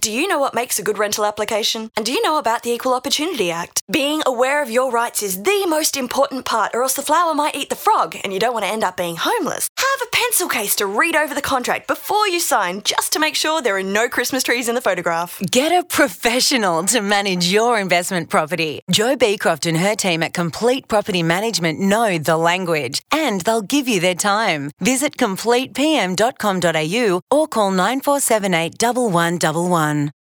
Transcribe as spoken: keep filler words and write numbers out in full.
Do you know what makes a good rental application? And do you know about the Equal Opportunity Act? Being aware of your rights is the most important part, or else the flower might eat the frog, and you don't want to end up being homeless. Have a pencil case to read over the contract before you sign, just to make sure there are no Christmas trees in the photograph. Get a professional to manage your investment property. Jo Beecroft and her team at Complete Property Management know the language, and they'll give you their time. Visit complete p m dot com dot a u or call nine four seven eight, one one one one.